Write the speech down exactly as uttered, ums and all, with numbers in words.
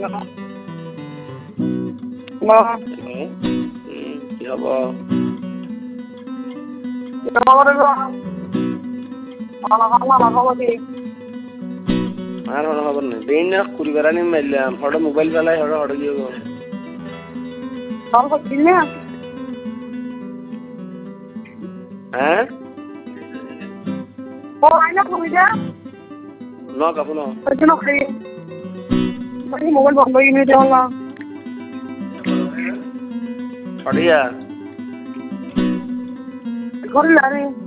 কি হ'ব আর খবর নেই দিন না কুড়ি বেড়ানি মারলাম হঠাৎ মোবাইল চালাই হঠাৎ হঠাৎ গিয়ে হ্যাঁ ন কাপু ন মোবাইল বন্ধ কিনে দেওয়া সরিয়া করলে